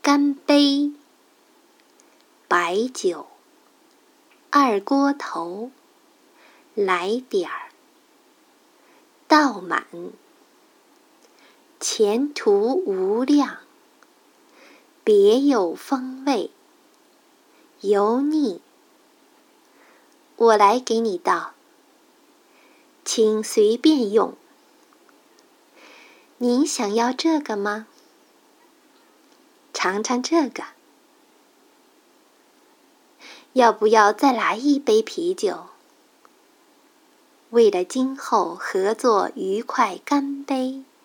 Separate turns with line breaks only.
干杯！白酒，二锅头，来点儿，倒满，前途无量，别有风味，油腻。我来给你倒，请随便用。您想要这个吗？尝尝这个。要不要再来一杯啤酒？为了今后合作愉快，干杯！